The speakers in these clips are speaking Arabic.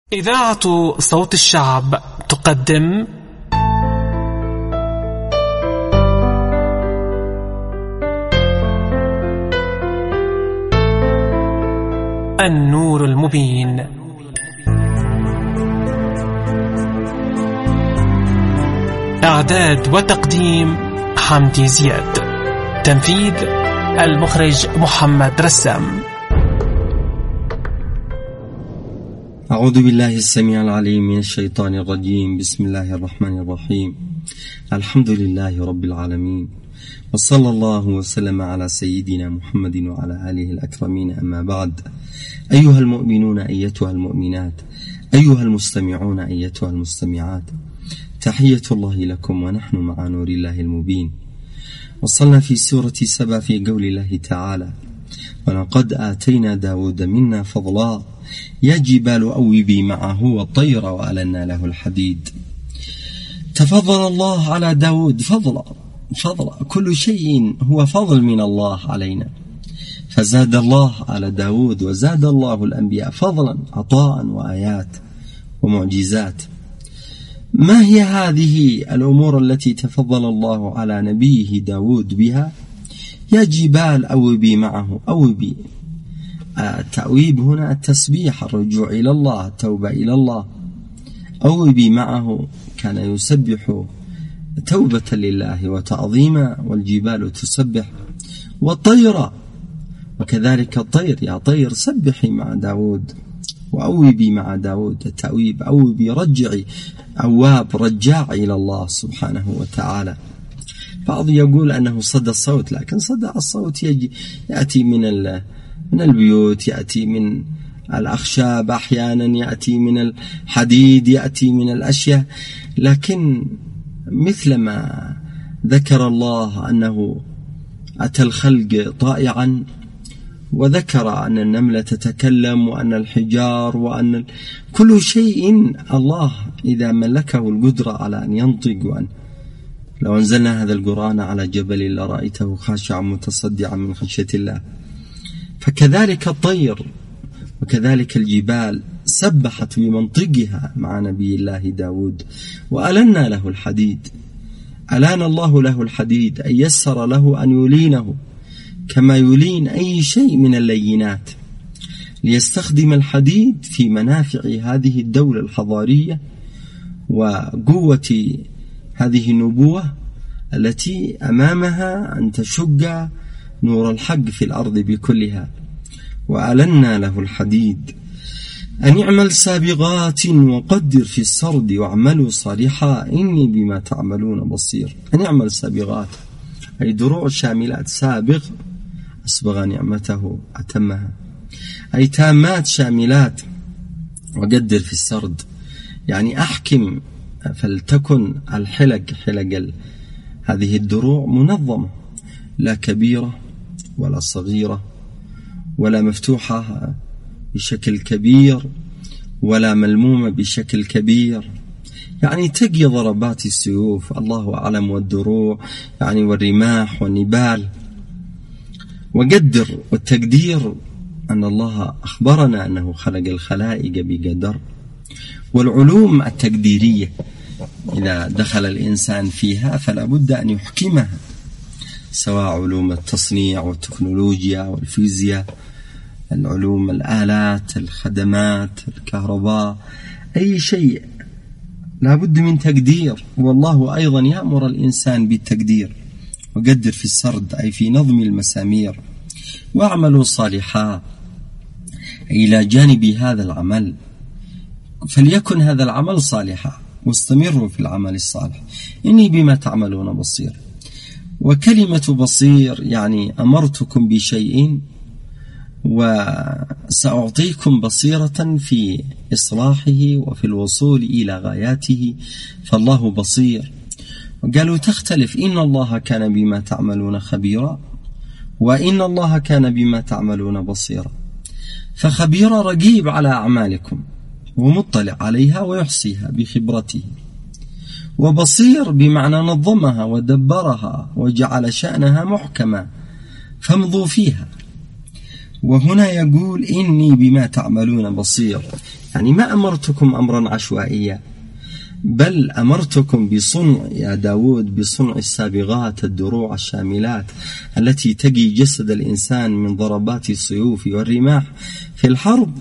إذاعة صوت الشعب تقدم النور المبين. إعداد وتقديم حمدي زياد. تنفيذ المخرج محمد رسام. أعوذ بالله السميع العليم من الشيطان الرجيم. بسم الله الرحمن الرحيم. الحمد لله رب العالمين، وصلى الله وسلم على سيدنا محمد وعلى آله الأكرمين. أما بعد، أيها المؤمنون أيتها المؤمنات، أيها المستمعون أيتها المستمعات، تحية الله لكم ونحن مع نور الله المبين. وصلنا في سورة سبا في قول الله تعالى: ولقد آتينا داود منا فضلا يا جبال أوبي معه والطير وألنا له الحديد. تفضل الله على داود فضلا، كل شيء هو فضل من الله علينا، فزاد الله على داود وزاد الله الأنبياء فضلا، عطاء وآيات ومعجزات. ما هي هذه الأمور التي تفضل الله على نبيه داود بها؟ يا جبال أوبي معه. أوبي، التأويب هنا التسبيح، الرجوع إلى الله، التوبة إلى الله. أوبي معه كان يسبح توبة لله وتعظيما، والجبال تسبح، والطير وكذلك الطير، يا طير سبحي مع داود، وأوبي مع داود. التأويب أوبي، رجعي، أواب رجاع إلى الله سبحانه وتعالى. بعض يقول أنه صدى الصوت، لكن صدى الصوت يأتي من البيوت، يأتي من الأخشاب، أحيانا يأتي من الحديد، يأتي من الأشياء. لكن مثلما ذكر الله أنه أتى الخلق طائعا، وذكر أن النملة تتكلم، وأن الحجار، وأن كل شيء الله إذا ملكه القدرة على أن ينطق، وأن لو أنزلنا هذا القرآن على جبل لرأيته خاشعا متصدعا من خشية الله. فكذلك الطير وكذلك الجبال سبحت بمنطقها مع نبي الله داود. وألنا له الحديد، ألان الله له الحديد، أي يسر له أن يلينه كما يلين أي شيء من اللينات، ليستخدم الحديد في منافع هذه الدولة الحضارية وقوة هذه النبوة التي أمامها أن تشق نور الحق في الأرض بكلها. وألنا له الحديد. أن اعمل سابغات وقدر في السرد واعملوا صالحا إني بما تعملون بصير. أن اعمل سابغات أي دروع شاملات، سابغ أسبغ نعمته أتمها، أي تامات شاملات. وقدر في السرد يعني أحكم، فلتكن الحلق هذه الدروع منظمة، لا كبيرة ولا صغيرة ولا مفتوحة بشكل كبير ولا ملمومة بشكل كبير، يعني تقي ضربات السيوف، الله أعلم، والدروع يعني والرماح والنبال. وقدر، والتقدير أن الله أخبرنا أنه خلق الخلائق بقدر. والعلوم التقديرية إذا دخل الإنسان فيها فلا بد أن يحكمها، سواء علوم التصنيع والتكنولوجيا والفيزياء، العلوم الآلات، الخدمات، الكهرباء، أي شيء لا بد من تقدير. والله أيضا يأمر الإنسان بالتقدير. وقدر في السرد أي في نظم المسامير. واعملوا صالحا إلى جانب هذا العمل، فليكن هذا العمل صالحا، واستمروا في العمل الصالح، إني بما تعملون بصير. وكلمة بصير يعني أمرتكم بشيء وسأعطيكم بصيرة في إصلاحه وفي الوصول إلى غاياته، فالله بصير. وقالوا تختلف، إن الله كان بما تعملون خبيرا، وإن الله كان بما تعملون بصيرا. فخبير رقيب على أعمالكم ومطلع عليها ويحصيها بخبرته، وبصير بمعنى نظمها ودبرها وجعل شأنها محكما فامضوا فيها. وهنا يقول إني بما تعملون بصير، يعني ما أمرتكم أمرا عشوائيا، بل أمرتكم بصنع يا داود بصنع السابغات الدروع الشاملات التي تقي جسد الإنسان من ضربات السيوف والرماح في الحرب،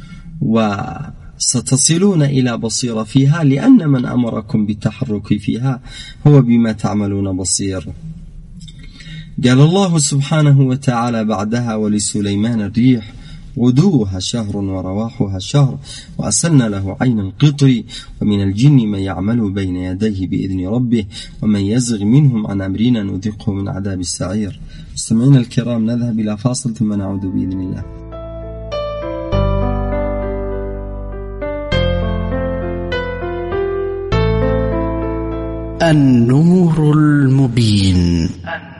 وستصلون إلى بصيرة فيها، لأن من أمركم بالتحرك فيها هو بما تعملون بصير. قال الله سبحانه وتعالى بعدها: ولسليمان الريح غدوها شهر ورواحها شهر وأسلنا له عين القطر ومن الجن من يعمل بين يديه بإذن ربه ومن يزغ منهم عن أمرنا نذقه من عذاب السعير. مستمعينا الكرام، نذهب إلى فاصل ثم نعود بإذن الله. النور المبين.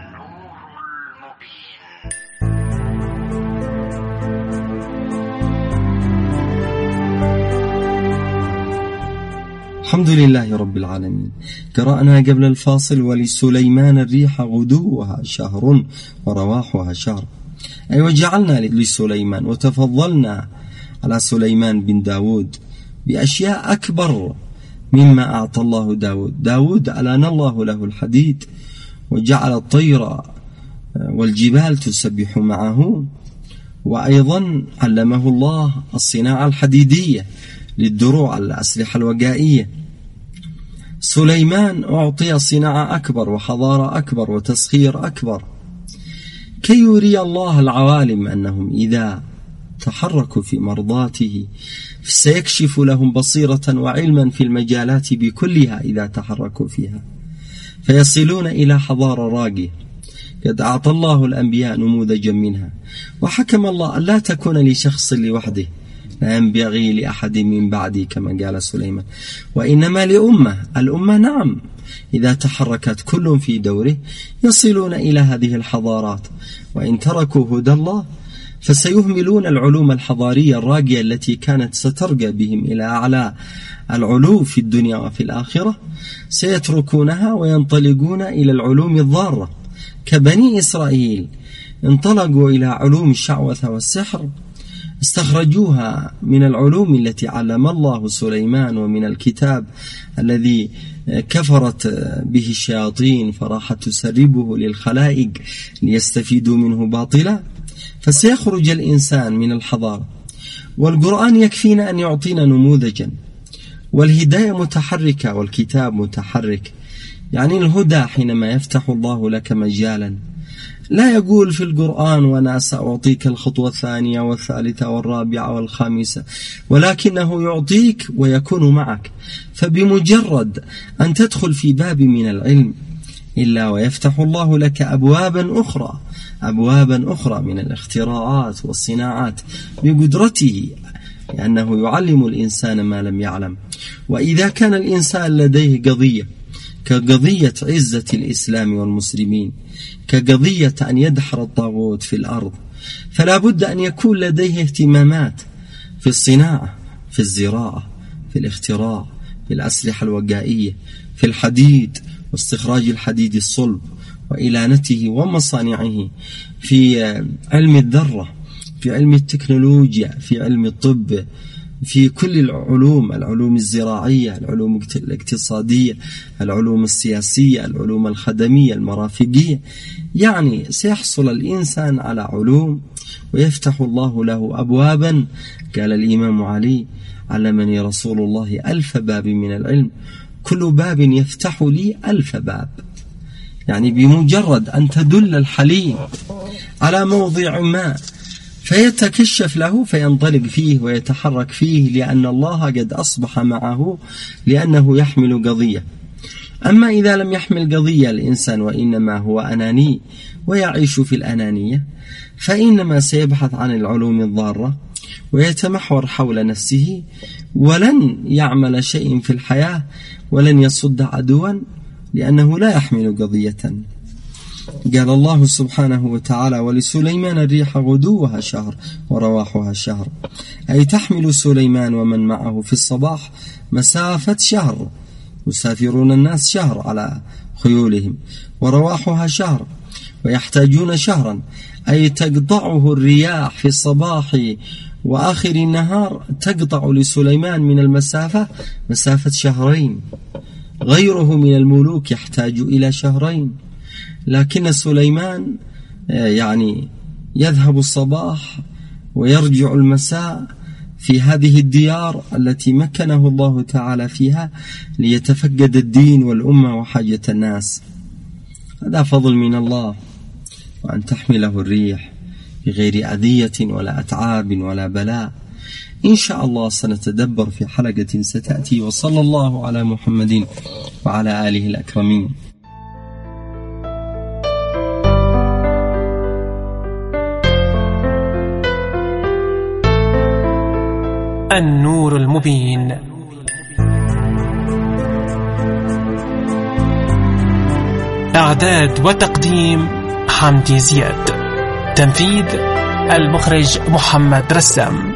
الحمد لله رب العالمين. قرأنا قبل الفاصل: ولسليمان الريح غدوها شهر ورواحها شهر، أي وجعلنا لسليمان وتفضلنا على سليمان بن داود بأشياء أكبر مما أعطى الله داود. ألان الله له الحديد وجعل الطير والجبال تسبح معه، وأيضا علمه الله الصناعة الحديدية للدروع الأسلحة الوقائية. سليمان أعطي صناعة أكبر وحضارة أكبر وتسخير أكبر، كي يري الله العوالم أنهم إذا تحركوا في مرضاته سيكشف لهم بصيرة وعلما في المجالات بكلها إذا تحركوا فيها، فيصلون إلى حضارة راقية قد أعطى الله الأنبياء نموذجا منها. وحكم الله أن لا تكون لشخص لوحده، لا ينبغي لأحد من بعدي كما قال سليمان، وإنما لأمة. الأمة نعم إذا تحركت كل في دوره يصلون إلى هذه الحضارات، وإن تركوا هدى الله فسيهملون العلوم الحضارية الراقية التي كانت سترقى بهم إلى أعلى العلو في الدنيا وفي الآخرة، سيتركونها وينطلقون إلى العلوم الضارة كبني إسرائيل انطلقوا إلى علوم الشعوذة والسحر، استخرجوها من العلوم التي علم الله سليمان ومن الكتاب الذي كفرت به الشياطين فراحت تسربه للخلائق ليستفيدوا منه باطلا. فسيخرج الإنسان من الحضارة، والقرآن يكفينا أن يعطينا نموذجا، والهداية متحركة والكتاب متحرك. يعني الهدى حينما يفتح الله لك مجالا لا يقول في القرآن وأنا سأعطيك الخطوة الثانية والثالثة والرابعة والخامسة، ولكنه يعطيك ويكون معك. فبمجرد أن تدخل في باب من العلم إلا ويفتح الله لك أبوابا أخرى من الاختراعات والصناعات بقدرته، لأنه يعلم الإنسان ما لم يعلم. وإذا كان الإنسان لديه قضية كقضية عزة الإسلام والمسلمين، كقضية أن يدحر الطاغوت في الأرض، فلا بد أن يكون لديه اهتمامات في الصناعة، في الزراعة، في الاختراع، في الأسلحة الوقائية، في الحديد واستخراج الحديد الصلب وإلانته ومصانعه، في علم الذرة، في علم التكنولوجيا، في علم الطب، في كل العلوم الزراعية، العلوم الاقتصادية، العلوم السياسية، العلوم الخدمية، المرافقية. يعني سيحصل الإنسان على علوم ويفتح الله له أبوابا. قال الإمام علي: علمني رسول الله 1000 باب من العلم، كل باب يفتح لي 1000 باب. يعني بمجرد أن تدل الحليم على موضع ما فيتكشف له فينطلق فيه ويتحرك فيه، لأن الله قد أصبح معه، لأنه يحمل قضية. أما إذا لم يحمل قضية الإنسان وإنما هو أناني ويعيش في الأنانية، فإنما سيبحث عن العلوم الضارة ويتمحور حول نفسه، ولن يعمل شيء في الحياة ولن يصد عدوا، لأنه لا يحمل قضية. قال الله سبحانه وتعالى: ولسليمان الريح غدوها شهر ورواحها شهر، أي تحمل سليمان ومن معه في الصباح مسافة شهر، يسافرون الناس شهر على خيولهم، ورواحها شهر ويحتاجون شهرا، أي تقطعه الرياح في الصباح وآخر النهار تقطع لسليمان من المسافة مسافة 2 شهرين، غيره من الملوك يحتاج إلى 2 شهرين، لكن سليمان يعني يذهب الصباح ويرجع المساء في هذه الديار التي مكنه الله تعالى فيها ليتفقد الدين والأمة وحاجة الناس. هذا فضل من الله، وأن تحمله الريح بغير أذية ولا أتعاب ولا بلاء. إن شاء الله سنتدبر في حلقة ستأتي، وصلى الله على محمد وعلى آله الأكرمين. النور المبين. إعداد وتقديم حمدي زياد. تنفيذ المخرج محمد رسام.